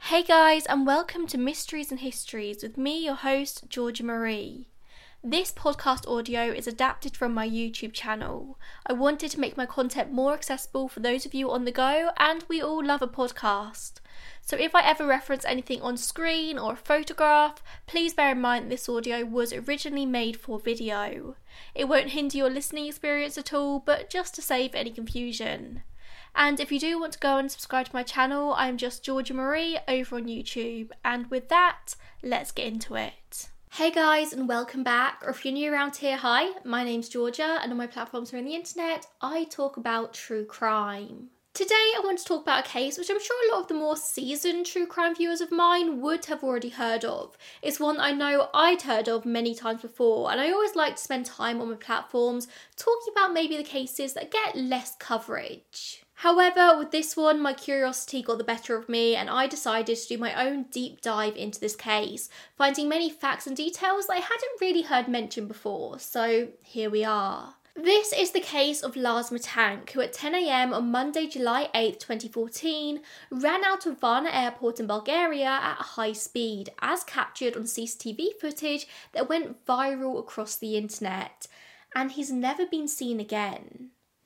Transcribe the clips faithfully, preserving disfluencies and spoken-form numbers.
Hey guys, and welcome to Mysteries and Histories with me, your host, Georgia Marie. This podcast audio is adapted from my YouTube channel. I wanted to make my content more accessible for those of you on the go, and we all love a podcast. So if I ever reference anything on screen or a photograph, please bear in mind that this audio was originally made for video. It won't hinder your listening experience at all, but just to save any confusion. And if you do want to go and subscribe to my channel, I'm just Georgia Marie over on YouTube. And with that, let's get into it. Hey guys, and welcome back. Or if you're new around here, hi, my name's Georgia, and on my platforms around the internet, I talk about true crime. Today I want to talk about a case which I'm sure a lot of the more seasoned true crime viewers of mine would have already heard of. It's one I know I'd heard of many times before, and I always like to spend time on my platforms talking about maybe the cases that get less coverage. However, with this one, my curiosity got the better of me and I decided to do my own deep dive into this case, finding many facts and details that I hadn't really heard mentioned before, so here we are. This is the case of Lars Mittank, who at ten a.m. on Monday, July eighth, twenty fourteen, ran out of Varna Airport in Bulgaria at high speed, as captured on C C T V footage that went viral across the internet, and he's never been seen again.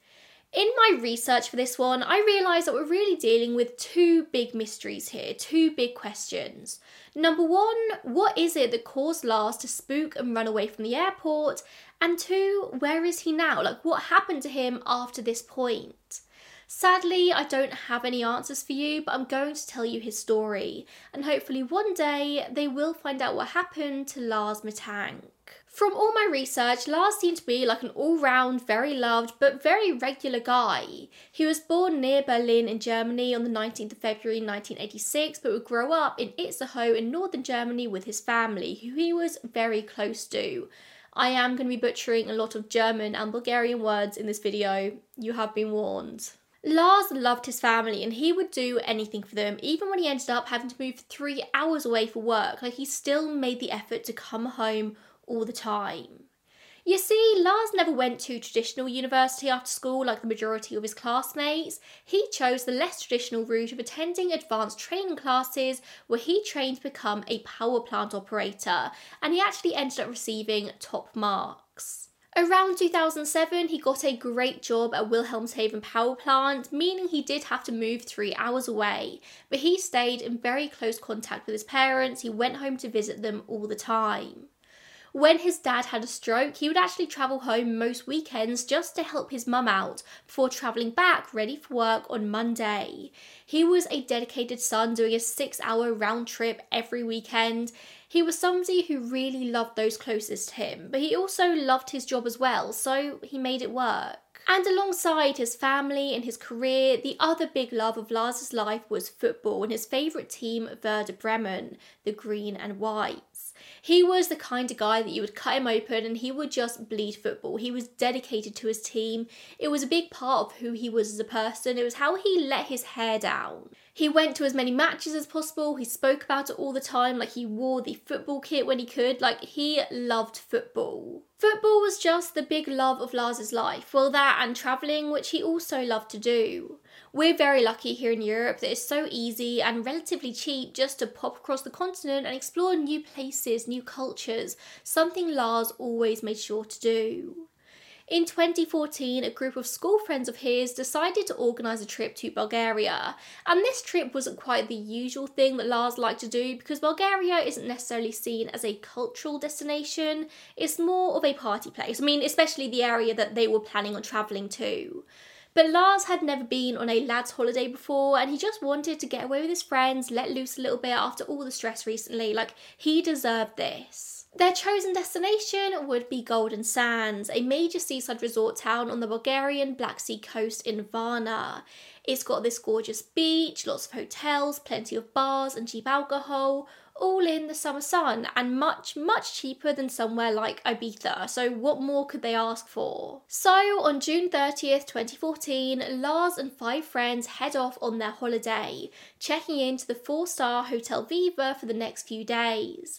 In my research for this one, I realised that we're really dealing with two big mysteries here, two big questions. Number one, what is it that caused Lars to spook and run away from the airport? And two, where is he now? Like, what happened to him after this point? Sadly, I don't have any answers for you, but I'm going to tell you his story. And hopefully one day, they will find out what happened to Lars Mittank. From all my research, Lars seemed to be like an all-round, very loved, but very regular guy. He was born near Berlin in Germany on the nineteenth of February nineteen eighty-six, but would grow up in Itzehoe in northern Germany with his family, who he was very close to. I am going to be butchering a lot of German and Bulgarian words in this video. You have been warned. Lars loved his family and he would do anything for them, even when he ended up having to move three hours away for work. Like, he still made the effort to come home all the time. You see, Lars never went to traditional university after school like the majority of his classmates. He chose the less traditional route of attending advanced training classes where he trained to become a power plant operator, and he actually ended up receiving top marks. Around two thousand seven, he got a great job at Wilhelmshaven power plant, meaning he did have to move three hours away, but he stayed in very close contact with his parents. He went home to visit them all the time. When his dad had a stroke, he would actually travel home most weekends just to help his mum out before travelling back ready for work on Monday. He was a dedicated son, doing a six-hour round trip every weekend. He was somebody who really loved those closest to him, but he also loved his job as well, so he made it work. And alongside his family and his career, the other big love of Lars' life was football and his favourite team, Werder Bremen, the Green and Whites. He was the kind of guy that you would cut him open and he would just bleed football. He was dedicated to his team. It was a big part of who he was as a person. It was how he let his hair down. He went to as many matches as possible. He spoke about it all the time, like he wore the football kit when he could. Like, he loved football. Football was just the big love of Lars' life. Well, that and travelling, which he also loved to do. We're very lucky here in Europe that it's so easy and relatively cheap just to pop across the continent and explore new places, new cultures, something Lars always made sure to do. In twenty fourteen, a group of school friends of his decided to organise a trip to Bulgaria, and this trip wasn't quite the usual thing that Lars liked to do because Bulgaria isn't necessarily seen as a cultural destination, it's more of a party place. I mean, especially the area that they were planning on travelling to. But Lars had never been on a lad's holiday before and he just wanted to get away with his friends, let loose a little bit after all the stress recently. Like, he deserved this. Their chosen destination would be Golden Sands, a major seaside resort town on the Bulgarian Black Sea coast in Varna. It's got this gorgeous beach, lots of hotels, plenty of bars and cheap alcohol, all in the summer sun, and much, much cheaper than somewhere like Ibiza, so what more could they ask for? So, on June thirtieth, twenty fourteen, Lars and five friends head off on their holiday, checking into the four-star Hotel Viva for the next few days.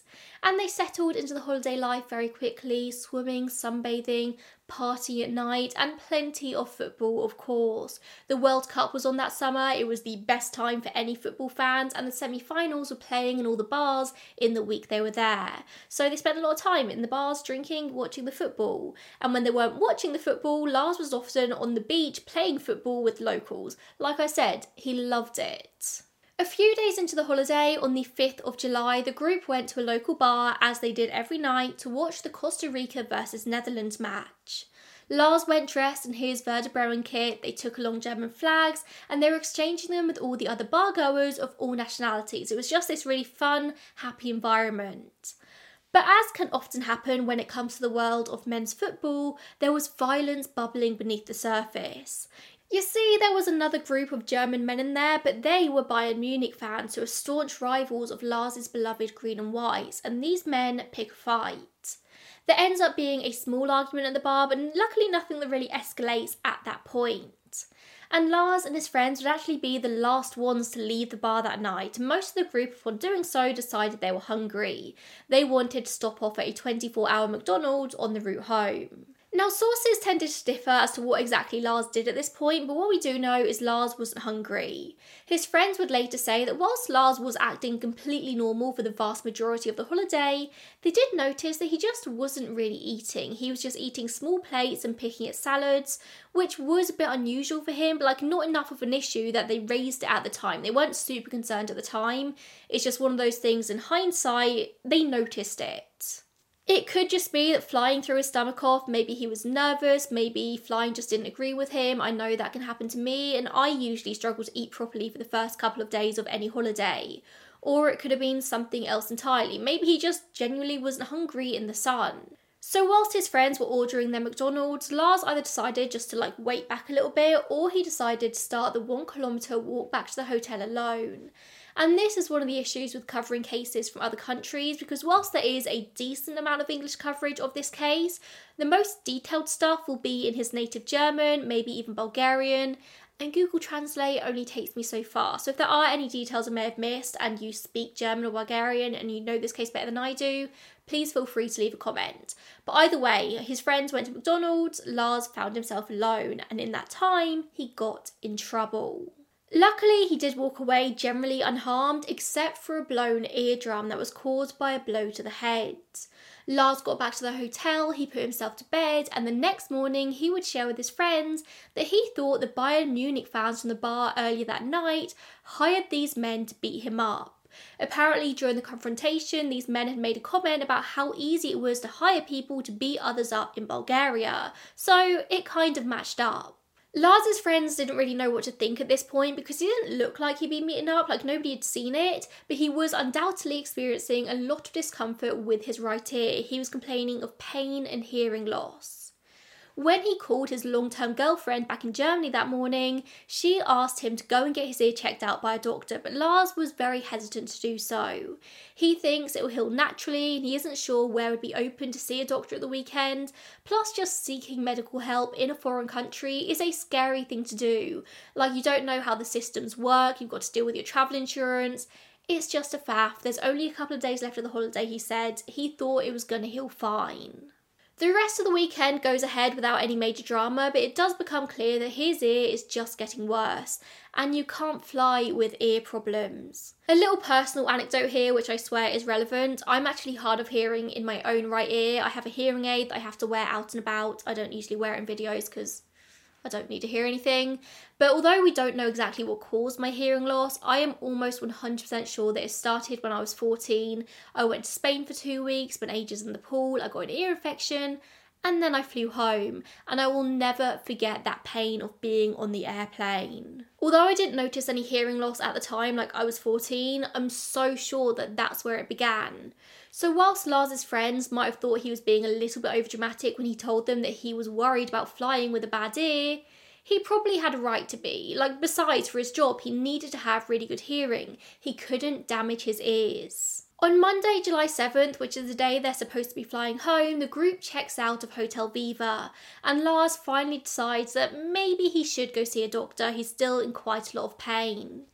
And they settled into the holiday life very quickly, swimming, sunbathing, partying at night, and plenty of football, of course. The World Cup was on that summer. It was the best time for any football fans, and the semi-finals were playing in all the bars in the week they were there. So they spent a lot of time in the bars, drinking, watching the football. And when they weren't watching the football, Lars was often on the beach playing football with locals. Like I said, he loved it. A few days into the holiday, on the fifth of July, the group went to a local bar, as they did every night, to watch the Costa Rica versus Netherlands match. Lars went dressed in his Werder Bremen kit, they took along German flags, and they were exchanging them with all the other bar-goers of all nationalities. It was just this really fun, happy environment. But as can often happen when it comes to the world of men's football, there was violence bubbling beneath the surface. You see, there was another group of German men in there, but they were Bayern Munich fans who are staunch rivals of Lars's beloved green and white, and these men pick a fight. There ends up being a small argument at the bar, but luckily nothing that really escalates at that point. And Lars and his friends would actually be the last ones to leave the bar that night. Most of the group, upon doing so, decided they were hungry. They wanted to stop off at a twenty-four hour McDonald's on the route home. Now, sources tended to differ as to what exactly Lars did at this point, but what we do know is Lars wasn't hungry. His friends would later say that whilst Lars was acting completely normal for the vast majority of the holiday, they did notice that he just wasn't really eating. He was just eating small plates and picking at salads, which was a bit unusual for him, but like not enough of an issue that they raised it at the time. They weren't super concerned at the time. It's just one of those things in hindsight, they noticed it. It could just be that flying threw his stomach off, maybe he was nervous, maybe flying just didn't agree with him. I know that can happen to me, and I usually struggle to eat properly for the first couple of days of any holiday. Or it could have been something else entirely. Maybe he just genuinely wasn't hungry in the sun. So whilst his friends were ordering their McDonald's, Lars either decided just to like wait back a little bit, or he decided to start the one kilometre walk back to the hotel alone. And this is one of the issues with covering cases from other countries, because whilst there is a decent amount of English coverage of this case, the most detailed stuff will be in his native German, maybe even Bulgarian, and Google Translate only takes me so far. So if there are any details I may have missed and you speak German or Bulgarian and you know this case better than I do, please feel free to leave a comment. But either way, his friends went to McDonald's, Lars found himself alone, and in that time, he got in trouble. Luckily, he did walk away generally unharmed, except for a blown eardrum that was caused by a blow to the head. Lars got back to the hotel, he put himself to bed, and the next morning he would share with his friends that he thought the Bayern Munich fans from the bar earlier that night hired these men to beat him up. Apparently, during the confrontation, these men had made a comment about how easy it was to hire people to beat others up in Bulgaria, so it kind of matched up. Lars's friends didn't really know what to think at this point because he didn't look like he'd been beaten up, like nobody had seen it, but he was undoubtedly experiencing a lot of discomfort with his right ear. He was complaining of pain and hearing loss. When he called his long-term girlfriend back in Germany that morning, she asked him to go and get his ear checked out by a doctor, but Lars was very hesitant to do so. He thinks it will heal naturally and he isn't sure where would be open to see a doctor at the weekend. Plus, just seeking medical help in a foreign country is a scary thing to do. Like, you don't know how the systems work, you've got to deal with your travel insurance. It's just a faff. There's only a couple of days left of the holiday, he said. He thought it was going to heal fine. The rest of the weekend goes ahead without any major drama, but it does become clear that his ear is just getting worse, and you can't fly with ear problems. A little personal anecdote here, which I swear is relevant. I'm actually hard of hearing in my own right ear. I have a hearing aid that I have to wear out and about. I don't usually wear it in videos because I don't need to hear anything. But although we don't know exactly what caused my hearing loss, I am almost one hundred percent sure that it started when I was fourteen. I went to Spain for two weeks, spent ages in the pool, I got an ear infection, and then I flew home. And I will never forget that pain of being on the airplane. Although I didn't notice any hearing loss at the time, like I was fourteen, I'm so sure that that's where it began. So whilst Lars's friends might have thought he was being a little bit overdramatic when he told them that he was worried about flying with a bad ear, he probably had a right to be. Like, besides, for his job, he needed to have really good hearing. He couldn't damage his ears. On Monday, July seventh, which is the day they're supposed to be flying home, the group checks out of Hotel Viva, and Lars finally decides that maybe he should go see a doctor. He's still in quite a lot of pain.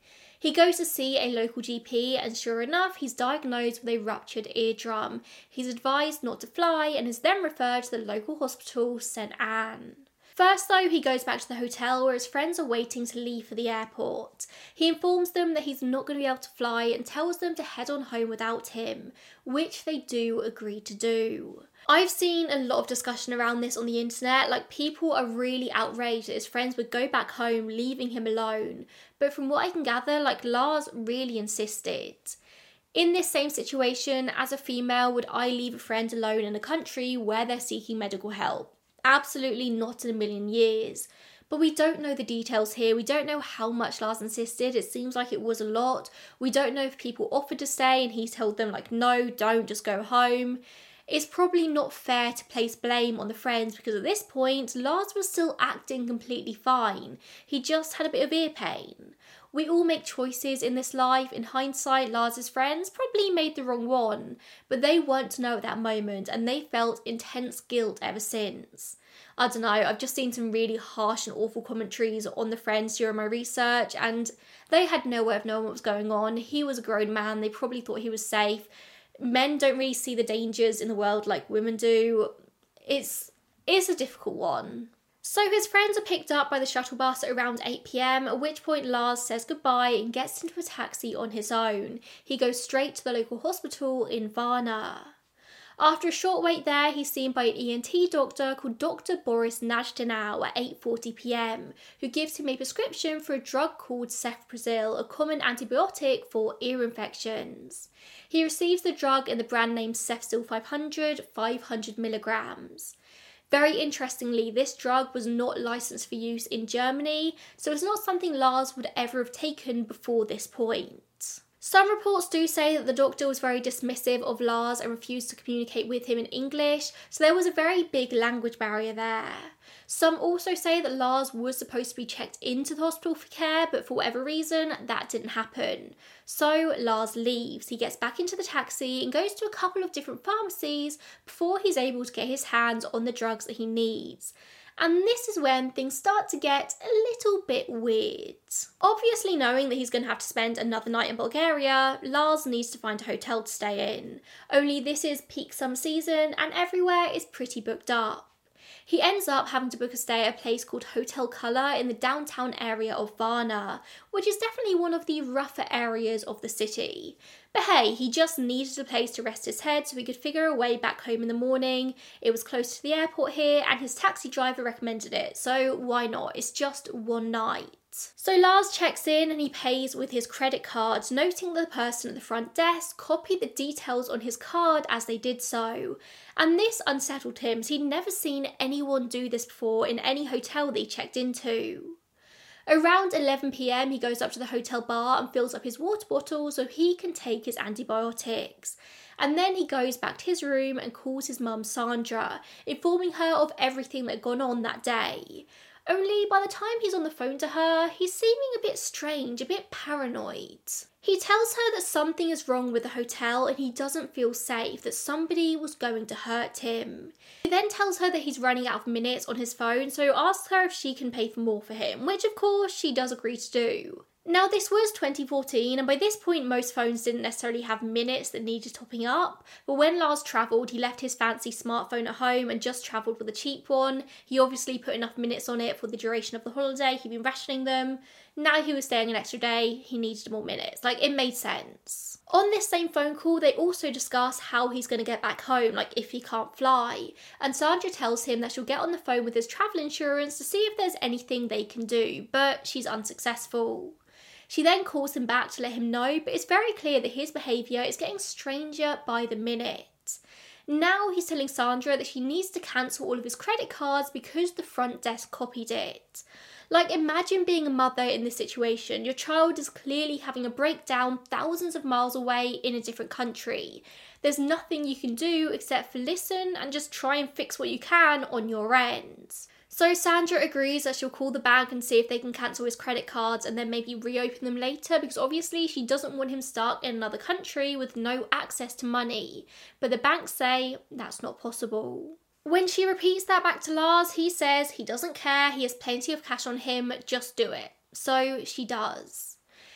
He goes to see a local G P and sure enough, he's diagnosed with a ruptured eardrum. He's advised not to fly and is then referred to the local hospital, Saint Anne. First though, he goes back to the hotel where his friends are waiting to leave for the airport. He informs them that he's not going to be able to fly and tells them to head on home without him, which they do agree to do. I've seen a lot of discussion around this on the internet, like people are really outraged that his friends would go back home leaving him alone, but from what I can gather, like Lars really insisted. In this same situation, as a female, would I leave a friend alone in a country where they're seeking medical help? Absolutely not in a million years. But we don't know the details here. We don't know how much Lars insisted. It seems like it was a lot. We don't know if people offered to stay and he told them like, no, don't, just go home. It's probably not fair to place blame on the friends because at this point, Lars was still acting completely fine. He just had a bit of ear pain. We all make choices in this life. In hindsight, Lars's friends probably made the wrong one, but they weren't to know at that moment and they felt intense guilt ever since. I don't know, I've just seen some really harsh and awful commentaries on the friends during my research and they had no way of knowing what was going on. He was a grown man, they probably thought he was safe. Men don't really see the dangers in the world like women do. It's, it's a difficult one. So his friends are picked up by the shuttle bus at around eight p m, at which point Lars says goodbye and gets into a taxi on his own. He goes straight to the local hospital in Varna. After a short wait there, he's seen by an E N T doctor called Doctor Boris Najdenow at eight forty p m, who gives him a prescription for a drug called Cefprozil, a common antibiotic for ear infections. He receives the drug in the brand name Cefsil five hundred, five hundred milligrams. Very interestingly, this drug was not licensed for use in Germany, so it's not something Lars would ever have taken before this point. Some reports do say that the doctor was very dismissive of Lars and refused to communicate with him in English, so there was a very big language barrier there. Some also say that Lars was supposed to be checked into the hospital for care, but for whatever reason, that didn't happen. So Lars leaves. He gets back into the taxi and goes to a couple of different pharmacies before he's able to get his hands on the drugs that he needs. And this is when things start to get a little bit weird. Obviously, knowing that he's going to have to spend another night in Bulgaria, Lars needs to find a hotel to stay in. Only this is peak summer season and everywhere is pretty booked up. He ends up having to book a stay at a place called Hotel Colour in the downtown area of Varna, which is definitely one of the rougher areas of the city. But hey, he just needed a place to rest his head so he could figure a way back home in the morning. It was close to the airport here and his taxi driver recommended it, so why not? It's just one night. So Lars checks in and he pays with his credit card, noting that the person at the front desk copied the details on his card as they did so. And this unsettled him, as he'd never seen anyone do this before in any hotel that he checked into. Around eleven p m he goes up to the hotel bar and fills up his water bottle so he can take his antibiotics. And then he goes back to his room and calls his mum Sandra, informing her of everything that had gone on that day. Only by the time he's on the phone to her, he's seeming a bit strange, a bit paranoid. He tells her that something is wrong with the hotel and he doesn't feel safe, that somebody was going to hurt him. He then tells her that he's running out of minutes on his phone, so asks her if she can pay for more for him, which of course she does agree to do. Now this was twenty fourteen and by this point most phones didn't necessarily have minutes that needed topping up, but when Lars travelled he left his fancy smartphone at home and just travelled with a cheap one. He obviously put enough minutes on it for the duration of the holiday, he'd been rationing them. Now he was staying an extra day, he needed more minutes, like it made sense. On this same phone call they also discuss how he's going to get back home, like if he can't fly, and Sandra tells him that she'll get on the phone with his travel insurance to see if there's anything they can do, but she's unsuccessful. She then calls him back to let him know, but it's very clear that his behaviour is getting stranger by the minute. Now he's telling Sandra that she needs to cancel all of his credit cards because the front desk copied it. Like, imagine being a mother in this situation. Your child is clearly having a breakdown thousands of miles away in a different country. There's nothing you can do except for listen and just try and fix what you can on your end. So Sandra agrees that she'll call the bank and see if they can cancel his credit cards and then maybe reopen them later, because obviously she doesn't want him stuck in another country with no access to money. But the bank say that's not possible. When she repeats that back to Lars, he says he doesn't care, he has plenty of cash on him, just do it. So she does.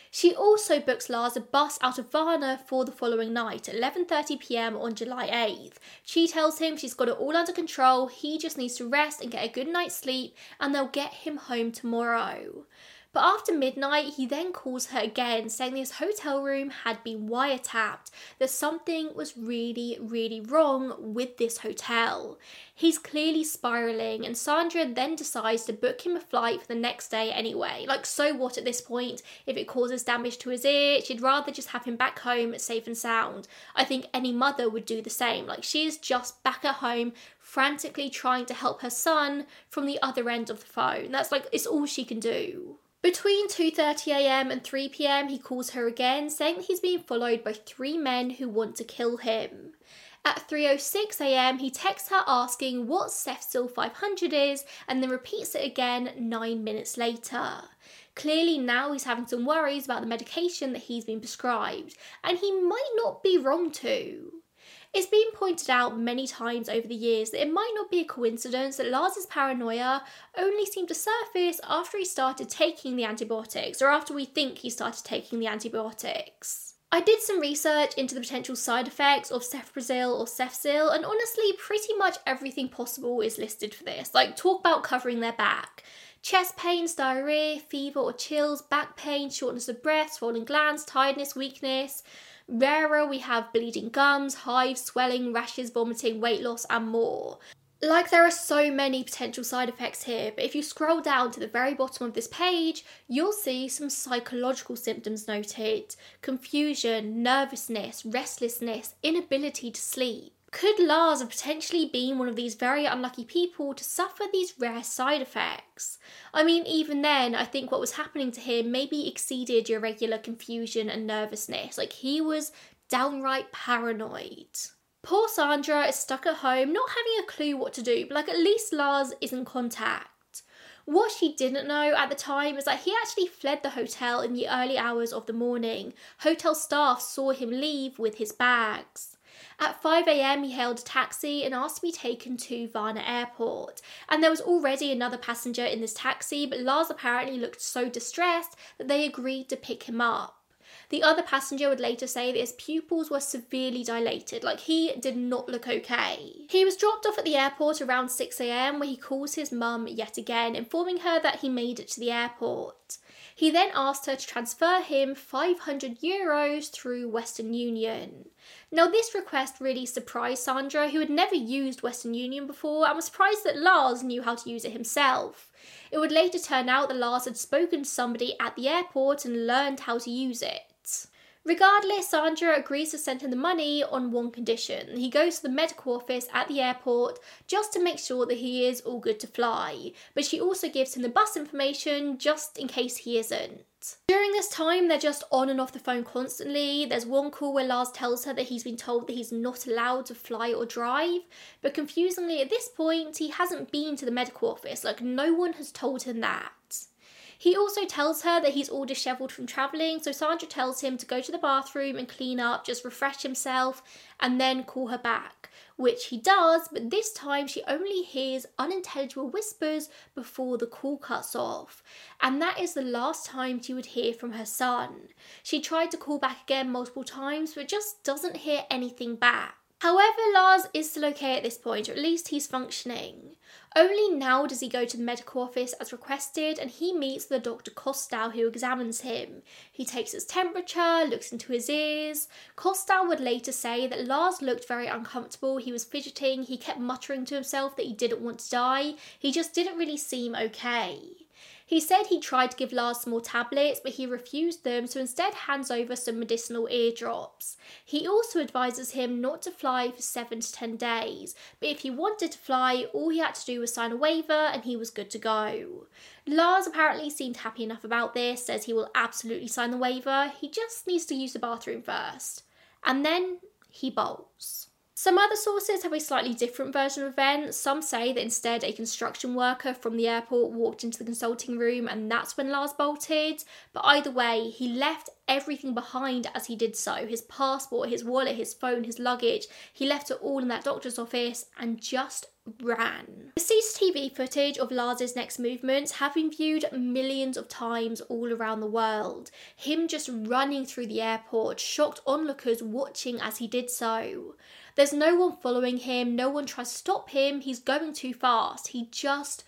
She also books Lars a bus out of Varna for the following night at eleven thirty p m on July eighth. She tells him she's got it all under control, he just needs to rest and get a good night's sleep, and they'll get him home tomorrow. But after midnight, he then calls her again, saying that his hotel room had been wiretapped, that something was really, really wrong with this hotel. He's clearly spiralling, and Sandra then decides to book him a flight for the next day anyway. Like, so what at this point? If it causes damage to his ear, she'd rather just have him back home safe and sound. I think any mother would do the same. Like, she is just back at home, frantically trying to help her son from the other end of the phone. That's like, it's all she can do. Between two thirty a m and three p m, he calls her again, saying that he's being followed by three men who want to kill him. At three oh six a m, he texts her asking what Cefsil five hundred is, and then repeats it again nine minutes later. Clearly now he's having some worries about the medication that he's been prescribed, and he might not be wrong to. It's been pointed out many times over the years that it might not be a coincidence that Lars's paranoia only seemed to surface after he started taking the antibiotics, or after we think he started taking the antibiotics. I did some research into the potential side effects of Cefprozil or Cefsil, and honestly, pretty much everything possible is listed for this. Like, talk about covering their back. Chest pains, diarrhea, fever or chills, back pain, shortness of breath, swollen glands, tiredness, weakness. Rarer, we have bleeding gums, hives, swelling, rashes, vomiting, weight loss, and more. Like, there are so many potential side effects here, but if you scroll down to the very bottom of this page, you'll see some psychological symptoms noted: confusion, nervousness, restlessness, inability to sleep. Could Lars have potentially been one of these very unlucky people to suffer these rare side effects? I mean, even then, I think what was happening to him maybe exceeded your regular confusion and nervousness. Like, he was downright paranoid. Poor Sandra is stuck at home, not having a clue what to do, but like, at least Lars is in contact. What she didn't know at the time is that he actually fled the hotel in the early hours of the morning. Hotel staff saw him leave with his bags. At five a m, he hailed a taxi and asked to be taken to Varna Airport. And there was already another passenger in this taxi, but Lars apparently looked so distressed that they agreed to pick him up. The other passenger would later say that his pupils were severely dilated, like he did not look okay. He was dropped off at the airport around six a m, where he calls his mum yet again, informing her that he made it to the airport. He then asked her to transfer him five hundred euros through Western Union. Now, this request really surprised Sandra, who had never used Western Union before and was surprised that Lars knew how to use it himself. It would later turn out that Lars had spoken to somebody at the airport and learned how to use it. Regardless, Sandra agrees to send him the money on one condition. He goes to the medical office at the airport just to make sure that he is all good to fly, but she also gives him the bus information just in case he isn't. During this time, they're just on and off the phone constantly. There's one call where Lars tells her that he's been told that he's not allowed to fly or drive, but confusingly at this point, he hasn't been to the medical office, like no one has told him that. He also tells her that he's all dishevelled from travelling, so Sandra tells him to go to the bathroom and clean up, just refresh himself, and then call her back, which he does, but this time she only hears unintelligible whispers before the call cuts off, and that is the last time she would hear from her son. She tried to call back again multiple times, but just doesn't hear anything back. However, Lars is still okay at this point, or at least he's functioning. Only now does he go to the medical office as requested, and he meets the Doctor Kostal, who examines him. He takes his temperature, looks into his ears. Kostal would later say that Lars looked very uncomfortable, he was fidgeting, he kept muttering to himself that he didn't want to die, he just didn't really seem okay. He said he tried to give Lars some more tablets, but he refused them, so instead hands over some medicinal eardrops. He also advises him not to fly for seven to ten days, but if he wanted to fly, all he had to do was sign a waiver and he was good to go. Lars apparently seemed happy enough about this, says he will absolutely sign the waiver, he just needs to use the bathroom first. And then he bolts. Some other sources have a slightly different version of events. Some say that instead a construction worker from the airport walked into the consulting room and that's when Lars bolted. But either way, he left everything behind as he did so. His passport, his wallet, his phone, his luggage. He left it all in that doctor's office and just ran. The C C T V footage of Lars's next movements have been viewed millions of times all around the world. Him just running through the airport, shocked onlookers watching as he did so. There's no one following him, no one tries to stop him, he's going too fast, he just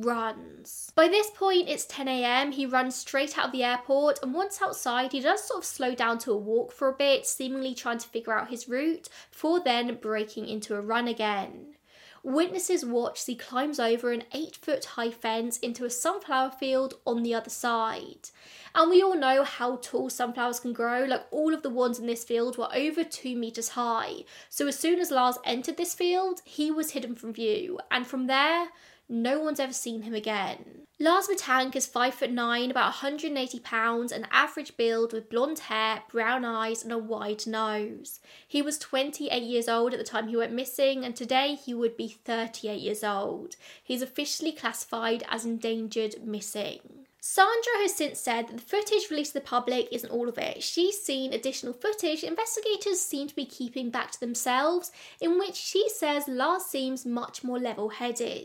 runs. By this point it's ten a m, he runs straight out of the airport, and once outside he does sort of slow down to a walk for a bit, seemingly trying to figure out his route, before then breaking into a run again. Witnesses watch as he climbs over an eight foot high fence into a sunflower field on the other side. And we all know how tall sunflowers can grow, like all of the ones in this field were over two metres high. So as soon as Lars entered this field, he was hidden from view, and from there, no one's ever seen him again. Lars Mittank is five foot nine, about one hundred eighty pounds, an average build with blonde hair, brown eyes and a wide nose. He was twenty-eight years old at the time he went missing, and today he would be thirty-eight years old. He's officially classified as endangered missing. Sandra has since said that the footage released to the public isn't all of it. She's seen additional footage investigators seem to be keeping back to themselves, in which she says Lars seems much more level-headed.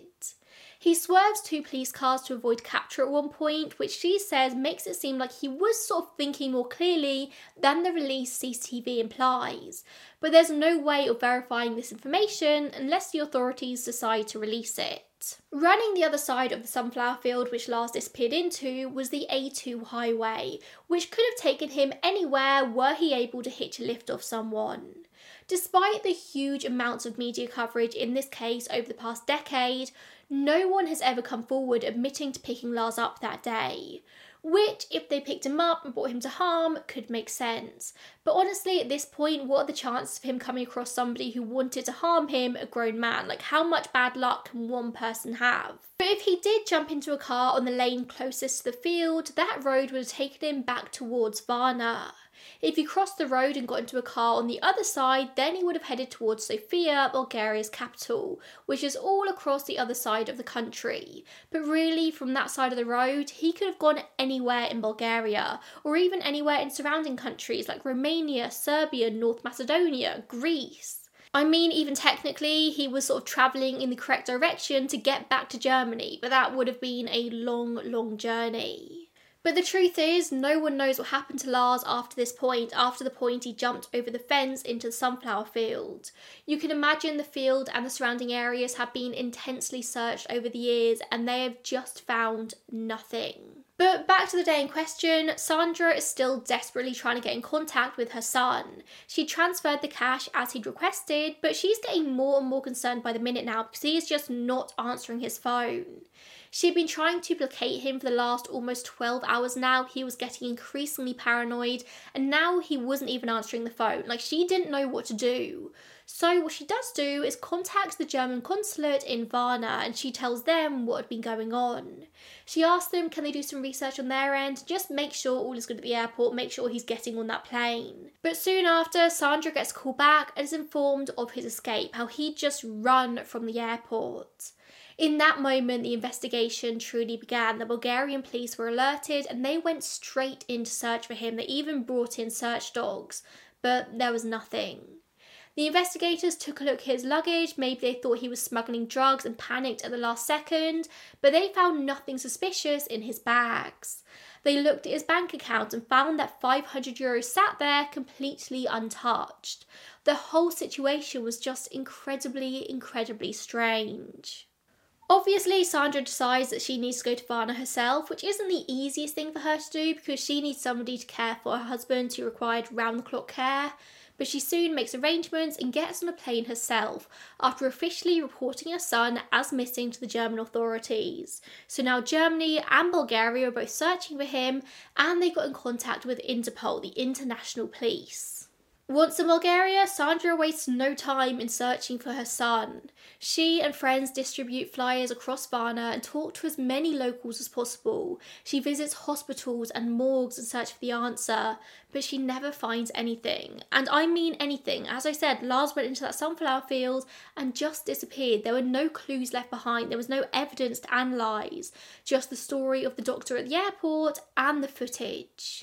He swerves two police cars to avoid capture at one point, which she says makes it seem like he was sort of thinking more clearly than the released C C T V implies. But there's no way of verifying this information unless the authorities decide to release it. Running the other side of the sunflower field which Lars disappeared into was the A two highway, which could have taken him anywhere were he able to hitch a lift off someone. Despite the huge amounts of media coverage in this case over the past decade, no one has ever come forward admitting to picking Lars up that day, which, if they picked him up and brought him to harm, could make sense. But honestly, at this point, what are the chances of him coming across somebody who wanted to harm him, a grown man? Like, how much bad luck can one person have? But if he did jump into a car on the lane closest to the field, that road would have taken him back towards Varna. If he crossed the road and got into a car on the other side, then he would have headed towards Sofia, Bulgaria's capital, which is all across the other side of the country. But really, from that side of the road, he could have gone anywhere in Bulgaria, or even anywhere in surrounding countries like Romania, Serbia, North Macedonia, Greece. I mean, even technically, he was sort of travelling in the correct direction to get back to Germany, but that would have been a long, long journey. But the truth is, no one knows what happened to Lars after this point, after the point he jumped over the fence into the sunflower field. You can imagine the field and the surrounding areas have been intensely searched over the years, and they have just found nothing. But back to the day in question, Sandra is still desperately trying to get in contact with her son. She transferred the cash as he'd requested, but she's getting more and more concerned by the minute now because he is just not answering his phone. She'd been trying to placate him for the last almost twelve hours now. He was getting increasingly paranoid, and now he wasn't even answering the phone. Like, she didn't know what to do. So what she does do is contact the German consulate in Varna, and she tells them what had been going on. She asks them, can they do some research on their end, just make sure all is good at the airport, make sure he's getting on that plane. But soon after, Sandra gets a call back and is informed of his escape, how he'd just run from the airport. In that moment, the investigation truly began. The Bulgarian police were alerted and they went straight in to search for him. They even brought in search dogs, but there was nothing. The investigators took a look at his luggage. Maybe they thought he was smuggling drugs and panicked at the last second, but they found nothing suspicious in his bags. They looked at his bank account and found that five hundred euros sat there completely untouched. The whole situation was just incredibly, incredibly strange. Obviously, Sandra decides that she needs to go to Varna herself, which isn't the easiest thing for her to do because she needs somebody to care for her husband who required round-the-clock care. But she soon makes arrangements and gets on a plane herself after officially reporting her son as missing to the German authorities. So now Germany and Bulgaria are both searching for him, and they got in contact with Interpol, the international police. Once in Bulgaria, Sandra wastes no time in searching for her son. She and friends distribute flyers across Varna and talk to as many locals as possible. She visits hospitals and morgues in search for the answer, but she never finds anything. And I mean anything. As I said, Lars went into that sunflower field and just disappeared. There were no clues left behind. There was no evidence to analyse. Just the story of the doctor at the airport and the footage.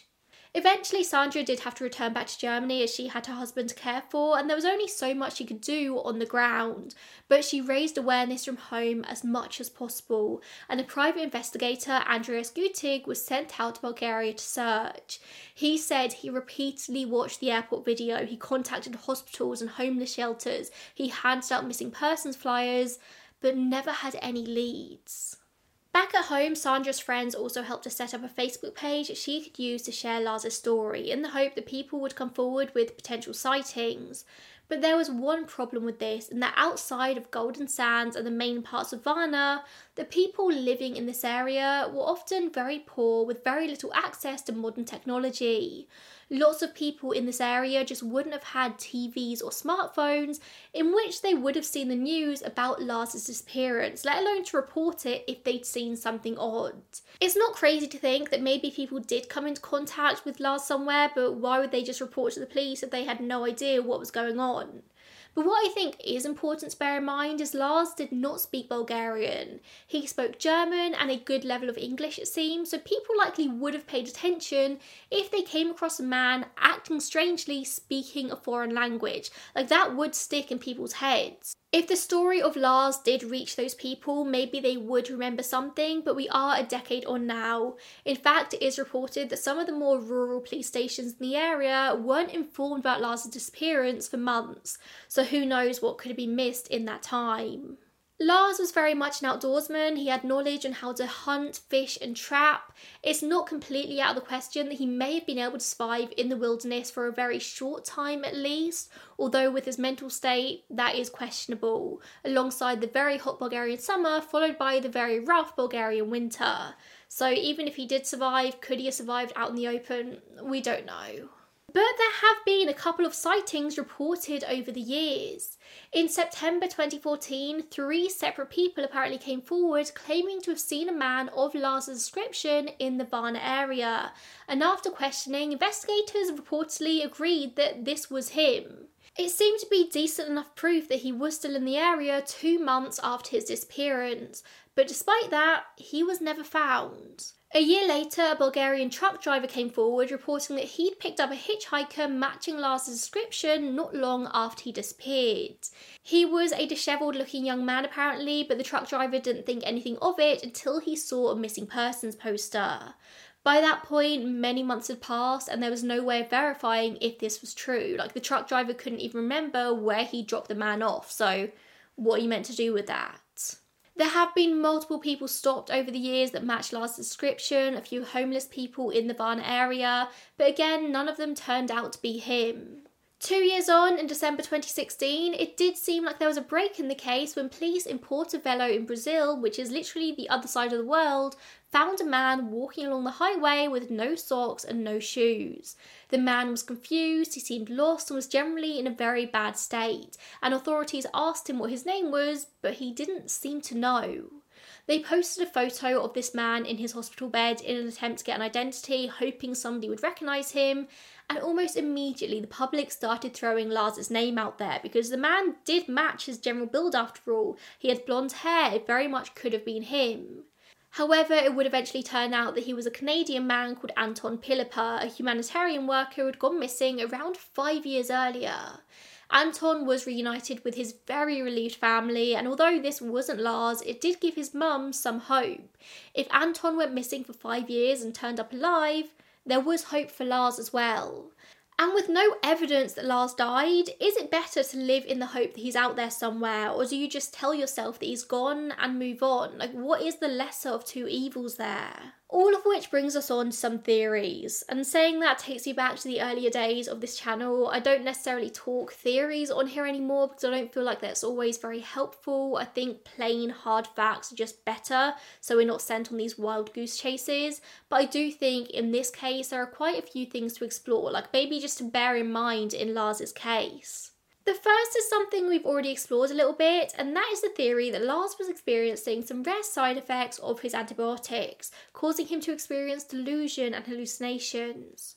Eventually, Sandra did have to return back to Germany as she had her husband to care for, and there was only so much she could do on the ground, but she raised awareness from home as much as possible, and a private investigator, Andreas Gutig, was sent out to Bulgaria to search. He said he repeatedly watched the airport video, he contacted hospitals and homeless shelters, he handed out missing persons flyers, but never had any leads. Back at home, Sandra's friends also helped her set up a Facebook page she could use to share Lars' story in the hope that people would come forward with potential sightings. But there was one problem with this, and that outside of Golden Sands and the main parts of Varna, the people living in this area were often very poor with very little access to modern technology. Lots of people in this area just wouldn't have had T Vs or smartphones in which they would have seen the news about Lars' disappearance, let alone to report it if they'd seen something odd. It's not crazy to think that maybe people did come into contact with Lars somewhere, but why would they just report to the police if they had no idea what was going on? But what I think is important to bear in mind is Lars did not speak Bulgarian. He spoke German and a good level of English, it seems, so people likely would have paid attention if they came across a man acting strangely speaking a foreign language. Like, that would stick in people's heads. If the story of Lars did reach those people, maybe they would remember something, but we are a decade on now. In fact, it is reported that some of the more rural police stations in the area weren't informed about Lars' disappearance for months, so who knows what could have been missed in that time. Lars was very much an outdoorsman. He had knowledge on how to hunt, fish and trap. It's not completely out of the question that he may have been able to survive in the wilderness for a very short time at least, although with his mental state, that is questionable, alongside the very hot Bulgarian summer followed by the very rough Bulgarian winter. So even if he did survive, could he have survived out in the open? We don't know. But there have been a couple of sightings reported over the years. In September twenty fourteen, three separate people apparently came forward claiming to have seen a man of Lars' description in the Varna area, and after questioning, investigators reportedly agreed that this was him. It seemed to be decent enough proof that he was still in the area two months after his disappearance, but despite that, he was never found. A year later, a Bulgarian truck driver came forward reporting that he'd picked up a hitchhiker matching Lars' description not long after he disappeared. He was a dishevelled looking young man apparently, but the truck driver didn't think anything of it until he saw a missing persons poster. By that point, many months had passed and there was no way of verifying if this was true. Like, the truck driver couldn't even remember where he dropped the man off, so what are you meant to do with that? There have been multiple people stopped over the years that matched Lars' description, a few homeless people in the Varna area, but again, none of them turned out to be him. Two years on, in December twenty sixteen, it did seem like there was a break in the case when police in Porto Velho in Brazil, which is literally the other side of the world, found a man walking along the highway with no socks and no shoes. The man was confused, he seemed lost and was generally in a very bad state, and authorities asked him what his name was, but he didn't seem to know. They posted a photo of this man in his hospital bed in an attempt to get an identity, hoping somebody would recognise him, and almost immediately the public started throwing Lars' name out there because the man did match his general build after all. He had blonde hair, it very much could have been him. However, it would eventually turn out that he was a Canadian man called Anton Pilipa, a humanitarian worker who had gone missing around five years earlier. Anton was reunited with his very relieved family, and although this wasn't Lars, it did give his mum some hope. If Anton went missing for five years and turned up alive, there was hope for Lars as well. And with no evidence that Lars died, is it better to live in the hope that he's out there somewhere, or do you just tell yourself that he's gone and move on? Like, what is the lesser of two evils there? All of which brings us on to some theories, and saying that takes me back to the earlier days of this channel. I don't necessarily talk theories on here anymore because I don't feel like that's always very helpful. I think plain hard facts are just better, so we're not sent on these wild goose chases. But I do think in this case there are quite a few things to explore, like maybe just to bear in mind in Lars's case. The first is something we've already explored a little bit, and that is the theory that Lars was experiencing some rare side effects of his antibiotics, causing him to experience delusion and hallucinations.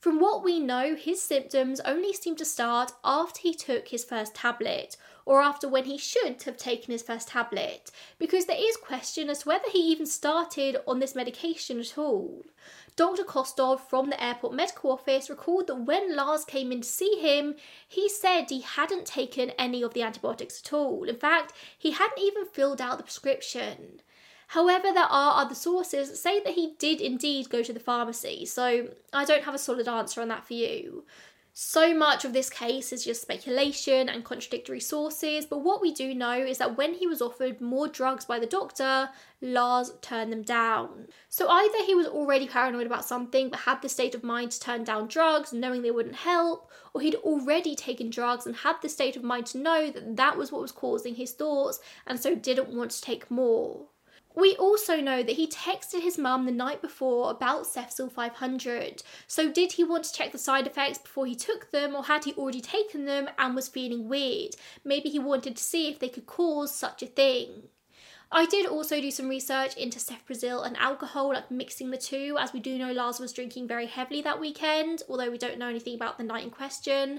From what we know, his symptoms only seem to start after he took his first tablet, or after when he should have taken his first tablet, because there is question as to whether he even started on this medication at all. Doctor Kostov from the airport medical office recalled that when Lars came in to see him, he said he hadn't taken any of the antibiotics at all. In fact, he hadn't even filled out the prescription. However, there are other sources that say that he did indeed go to the pharmacy, so I don't have a solid answer on that for you. So much of this case is just speculation and contradictory sources, but what we do know is that when he was offered more drugs by the doctor, Lars turned them down. So either he was already paranoid about something but had the state of mind to turn down drugs knowing they wouldn't help, or he'd already taken drugs and had the state of mind to know that that was what was causing his thoughts and so didn't want to take more. We also know that he texted his mum the night before about Cefsil five hundred. So did he want to check the side effects before he took them, or had he already taken them and was feeling weird? Maybe he wanted to see if they could cause such a thing. I did also do some research into cefprozil and alcohol, like mixing the two, as we do know Lars was drinking very heavily that weekend, although we don't know anything about the night in question.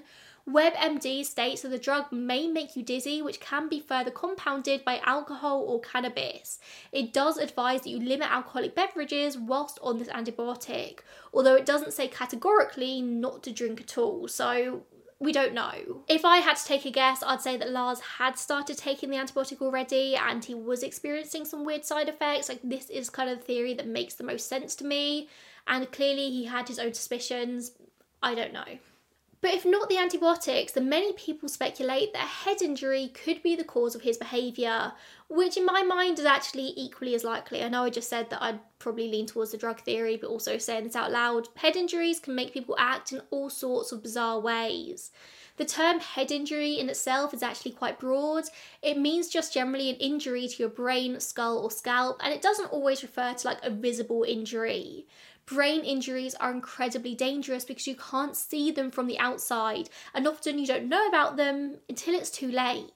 WebMD states that the drug may make you dizzy, which can be further compounded by alcohol or cannabis. It does advise that you limit alcoholic beverages whilst on this antibiotic, although it doesn't say categorically not to drink at all, so we don't know. If I had to take a guess, I'd say that Lars had started taking the antibiotic already and he was experiencing some weird side effects. Like, this is kind of the theory that makes the most sense to me, and clearly he had his own suspicions. I don't know. But if not the antibiotics, then many people speculate that a head injury could be the cause of his behaviour, which in my mind is actually equally as likely. I know I just said that I'd probably lean towards the drug theory, but also saying this out loud, head injuries can make people act in all sorts of bizarre ways. The term head injury in itself is actually quite broad. It means just generally an injury to your brain, skull or scalp, and it doesn't always refer to like a visible injury. Brain injuries are incredibly dangerous because you can't see them from the outside, and often you don't know about them until it's too late.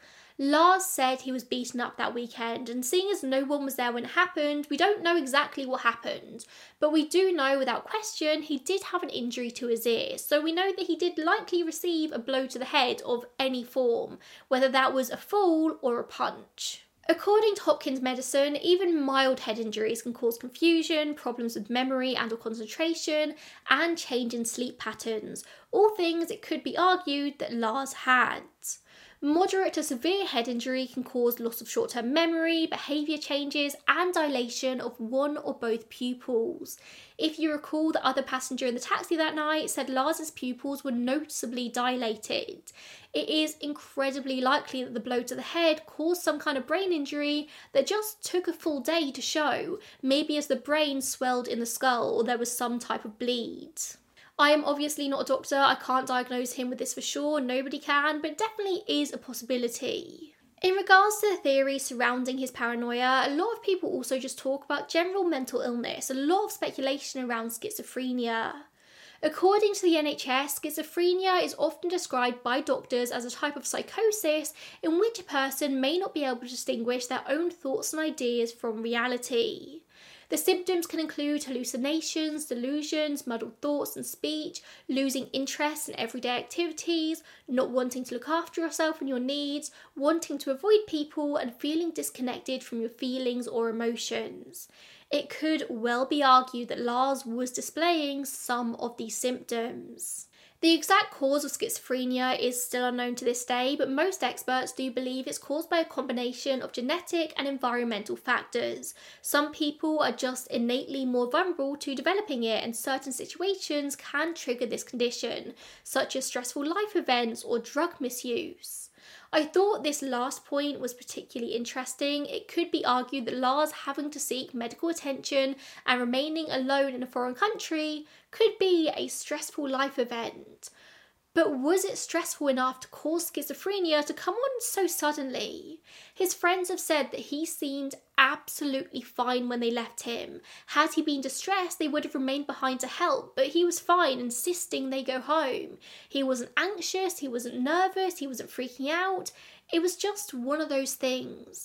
Lars said he was beaten up that weekend, and seeing as no one was there when it happened, we don't know exactly what happened, but we do know without question he did have an injury to his ear, so we know that he did likely receive a blow to the head of any form, whether that was a fall or a punch. According to Hopkins Medicine, even mild head injuries can cause confusion, problems with memory and or concentration, and change in sleep patterns, all things it could be argued that Lars had. Moderate to severe head injury can cause loss of short-term memory, behaviour changes, and dilation of one or both pupils. If you recall, the other passenger in the taxi that night said Lars's pupils were noticeably dilated. It is incredibly likely that the blow to the head caused some kind of brain injury that just took a full day to show, maybe as the brain swelled in the skull or there was some type of bleed. I am obviously not a doctor, I can't diagnose him with this for sure, nobody can, but it definitely is a possibility. In regards to the theory surrounding his paranoia, a lot of people also just talk about general mental illness, a lot of speculation around schizophrenia. According to the N H S, schizophrenia is often described by doctors as a type of psychosis in which a person may not be able to distinguish their own thoughts and ideas from reality. The symptoms can include hallucinations, delusions, muddled thoughts and speech, losing interest in everyday activities, not wanting to look after yourself and your needs, wanting to avoid people, and feeling disconnected from your feelings or emotions. It could well be argued that Lars was displaying some of these symptoms. The exact cause of schizophrenia is still unknown to this day, but most experts do believe it's caused by a combination of genetic and environmental factors. Some people are just innately more vulnerable to developing it, and certain situations can trigger this condition, such as stressful life events or drug misuse. I thought this last point was particularly interesting. It could be argued that Lars having to seek medical attention and remaining alone in a foreign country could be a stressful life event. But was it stressful enough to cause schizophrenia to come on so suddenly? His friends have said that he seemed absolutely fine when they left him. Had he been distressed, they would have remained behind to help, but he was fine, insisting they go home. He wasn't anxious, he wasn't nervous, he wasn't freaking out. It was just one of those things.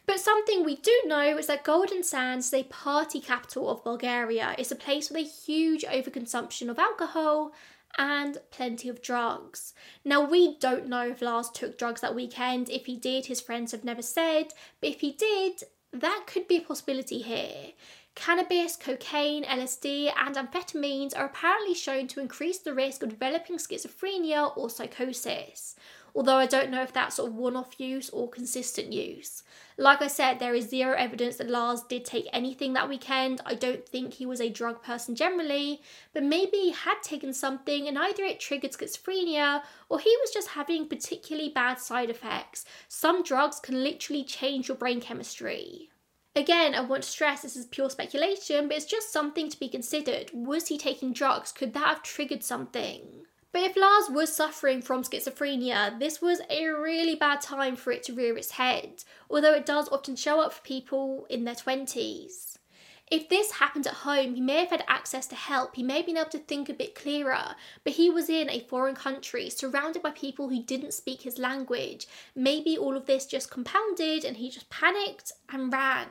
But something we do know is that Golden Sands is a party capital of Bulgaria. It's a place with a huge overconsumption of alcohol and plenty of drugs. Now, we don't know if Lars took drugs that weekend. If he did, his friends have never said. But if he did, that could be a possibility here. Cannabis, cocaine, L S D and amphetamines are apparently shown to increase the risk of developing schizophrenia or psychosis, although I don't know if that's sort of one-off use or consistent use. Like I said, there is zero evidence that Lars did take anything that weekend. I don't think he was a drug person generally, but maybe he had taken something and either it triggered schizophrenia or he was just having particularly bad side effects. Some drugs can literally change your brain chemistry. Again, I want to stress this is pure speculation, but it's just something to be considered. Was he taking drugs? Could that have triggered something? But if Lars was suffering from schizophrenia, this was a really bad time for it to rear its head, although it does often show up for people in their twenties. If this happened at home, he may have had access to help, he may have been able to think a bit clearer, but he was in a foreign country, surrounded by people who didn't speak his language. Maybe all of this just compounded and he just panicked and ran.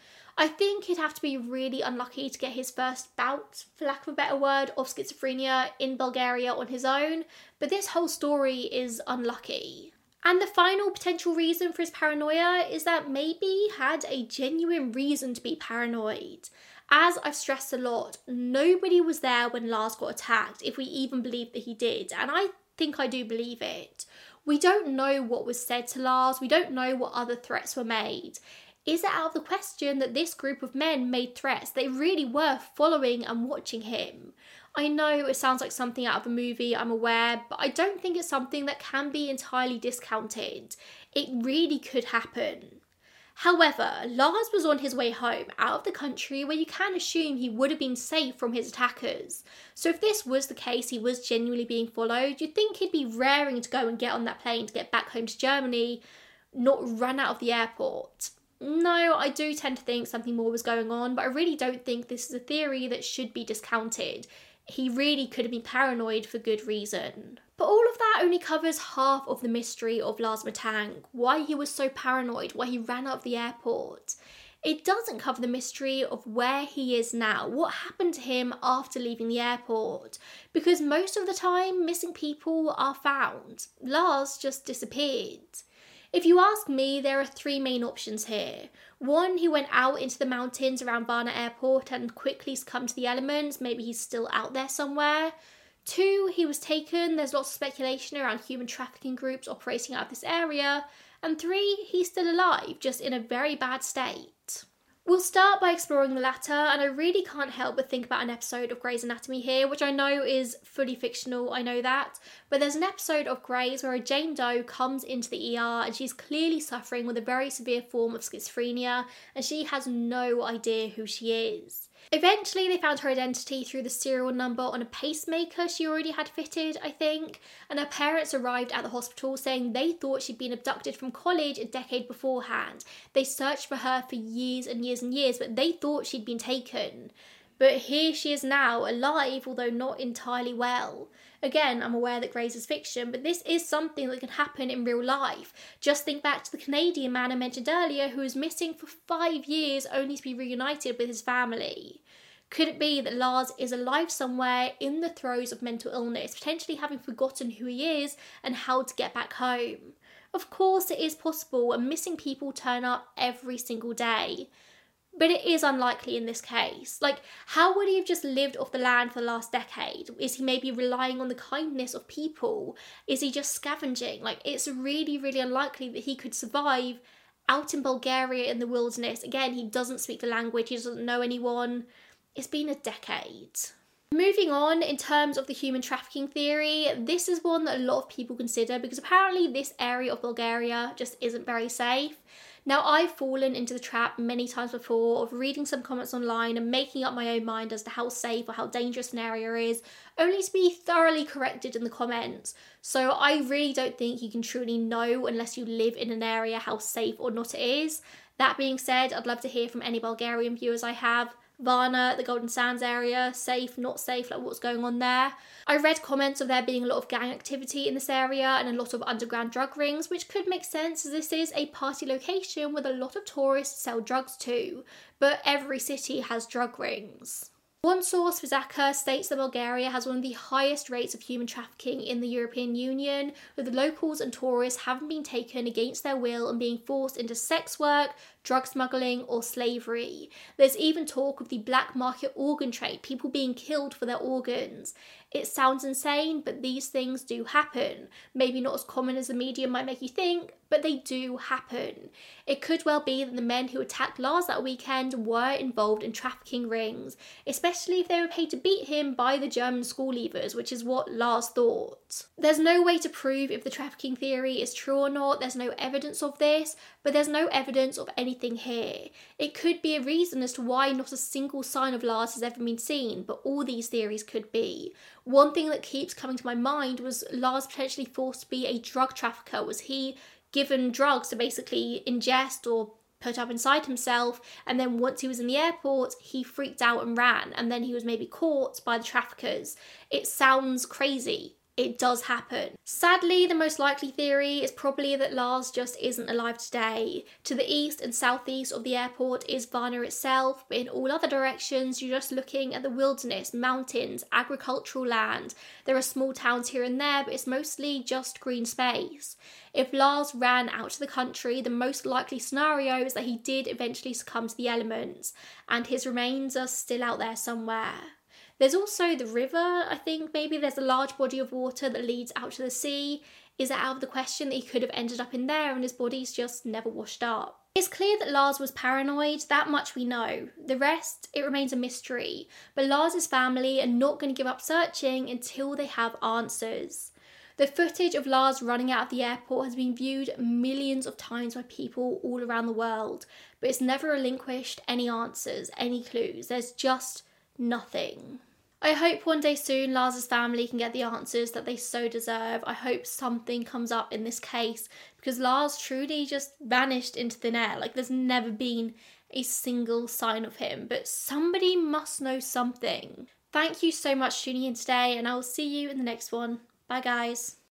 I think he'd have to be really unlucky to get his first bout, for lack of a better word, of schizophrenia in Bulgaria on his own, but this whole story is unlucky. And the final potential reason for his paranoia is that maybe he had a genuine reason to be paranoid. As I've stressed a lot, nobody was there when Lars got attacked, if we even believe that he did, and I think I do believe it. We don't know what was said to Lars, we don't know what other threats were made. Is it out of the question that this group of men made threats? They really were following and watching him. I know it sounds like something out of a movie, I'm aware, but I don't think it's something that can be entirely discounted. It really could happen. However, Lars was on his way home out of the country where you can assume he would have been safe from his attackers. So if this was the case, he was genuinely being followed, you'd think he'd be raring to go and get on that plane to get back home to Germany, not run out of the airport. No, I do tend to think something more was going on, but I really don't think this is a theory that should be discounted. He really could have been paranoid for good reason. But all of that only covers half of the mystery of Lars Matthang, why he was so paranoid, why he ran out of the airport. It doesn't cover the mystery of where he is now, what happened to him after leaving the airport, because most of the time missing people are found. Lars just disappeared. If you ask me, there are three main options here. One, he went out into the mountains around Varna Airport and quickly succumbed to the elements. Maybe he's still out there somewhere. Two, he was taken. There's lots of speculation around human trafficking groups operating out of this area. And three, he's still alive, just in a very bad state. We'll start by exploring the latter, and I really can't help but think about an episode of Grey's Anatomy here, which I know is fully fictional, I know that, but there's an episode of Grey's where a Jane Doe comes into the E R and she's clearly suffering with a very severe form of schizophrenia, and she has no idea who she is. Eventually they found her identity through the serial number on a pacemaker she already had fitted, I think, and her parents arrived at the hospital saying they thought she'd been abducted from college a decade beforehand. They searched for her for years and years and years, but they thought she'd been taken. But here she is now, alive, although not entirely well. Again, I'm aware that Grey's is fiction, but this is something that can happen in real life. Just think back to the Canadian man I mentioned earlier who was missing for five years only to be reunited with his family. Could it be that Lars is alive somewhere in the throes of mental illness, potentially having forgotten who he is and how to get back home? Of course it is possible, and missing people turn up every single day. But it is unlikely in this case. Like, how would he have just lived off the land for the last decade? Is he maybe relying on the kindness of people? Is he just scavenging? Like, it's really, really unlikely that he could survive out in Bulgaria in the wilderness. Again, he doesn't speak the language, he doesn't know anyone. It's been a decade. Moving on, in terms of the human trafficking theory, this is one that a lot of people consider because apparently this area of Bulgaria just isn't very safe. Now, I've fallen into the trap many times before of reading some comments online and making up my own mind as to how safe or how dangerous an area is, only to be thoroughly corrected in the comments. So I really don't think you can truly know unless you live in an area how safe or not it is. That being said, I'd love to hear from any Bulgarian viewers I have. Varna, the Golden Sands area, safe, not safe, like what's going on there. I read comments of there being a lot of gang activity in this area and a lot of underground drug rings, which could make sense as this is a party location with a lot of tourists sell drugs to, but every city has drug rings. One source, Vizaka, states that Bulgaria has one of the highest rates of human trafficking in the European Union, with locals and tourists having been taken against their will and being forced into sex work, drug smuggling or slavery. There's even talk of the black market organ trade, people being killed for their organs. It sounds insane, but these things do happen. Maybe not as common as the media might make you think, but they do happen. It could well be that the men who attacked Lars that weekend were involved in trafficking rings, especially if they were paid to beat him by the German school leavers, which is what Lars thought. There's no way to prove if the trafficking theory is true or not, there's no evidence of this, but there's no evidence of anything here. It could be a reason as to why not a single sign of Lars has ever been seen, but all these theories could be. One thing that keeps coming to my mind was Lars potentially forced to be a drug trafficker. Was he given drugs to basically ingest or put up inside himself, and then once he was in the airport, he freaked out and ran, and then he was maybe caught by the traffickers? It sounds crazy. It does happen. Sadly, the most likely theory is probably that Lars just isn't alive today. To the east and southeast of the airport is Varna itself, but in all other directions you're just looking at the wilderness, mountains, agricultural land. There are small towns here and there, but it's mostly just green space. If Lars ran out to the country, the most likely scenario is that he did eventually succumb to the elements, and his remains are still out there somewhere. There's also the river, I think maybe there's a large body of water that leads out to the sea. Is it out of the question that he could have ended up in there and his body's just never washed up? It's clear that Lars was paranoid, that much we know. The rest, it remains a mystery. But Lars's family are not going to give up searching until they have answers. The footage of Lars running out of the airport has been viewed millions of times by people all around the world, but it's never relinquished any answers, any clues. There's just nothing. I hope one day soon Lars's family can get the answers that they so deserve. I hope something comes up in this case, because Lars truly just vanished into thin air. Like, there's never been a single sign of him, but somebody must know something. Thank you so much for tuning in today, and I will see you in the next one. Bye guys.